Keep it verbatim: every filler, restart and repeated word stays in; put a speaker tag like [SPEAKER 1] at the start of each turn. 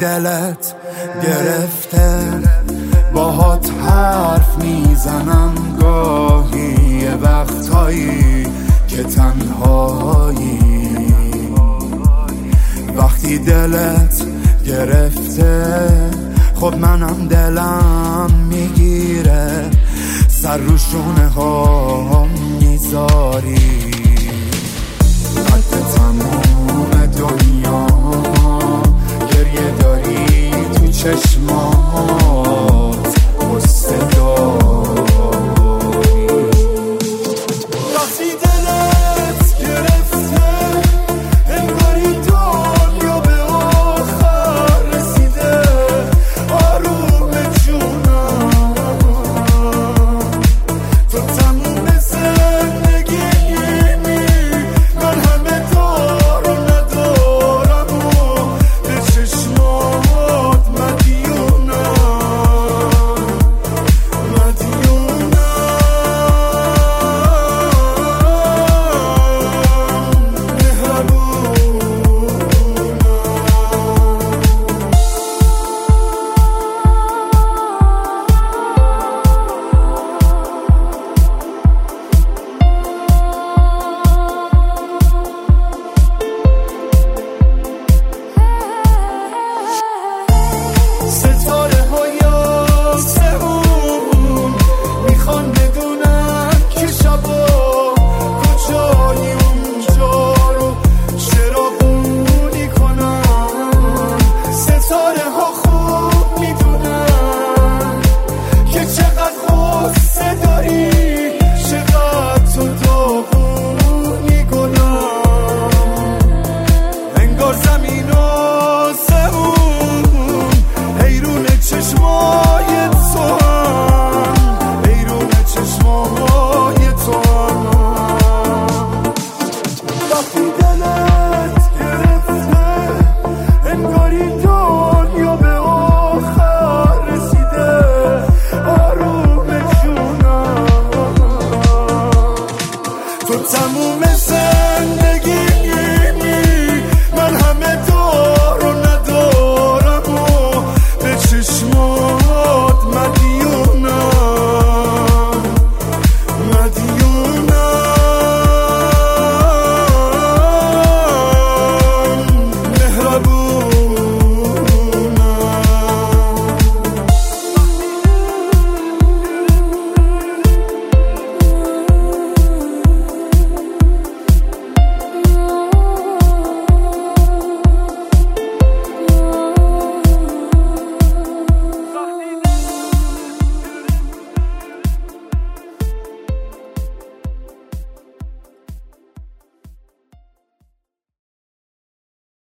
[SPEAKER 1] دلت گرفته باهات حرف میزنم گاهی یه وقتایی که تنهایی وقتی دلت گرفته خب منم دلم میگیره سر رو شونه ها میذاری قد تموم دنیا گریه داری تو چشمات قصه داری وقتی دلت گرفته انگاری دنیا به آخر رسیده آروم جونم تو تموم زندگیمی من همه دار و ندارم و به چشمات مدیونم مدیونم ستاره های آسمون میخوان بدونن که شبا کجایی اونجا رو چراغونی کنن ستاره ها خوب میدونن که چقدر غصه داری چقدر تو داغونی کنن انگار زمین آسمون حیرون چشمای تو هم حیرون چشمای تو هم وقتی دلم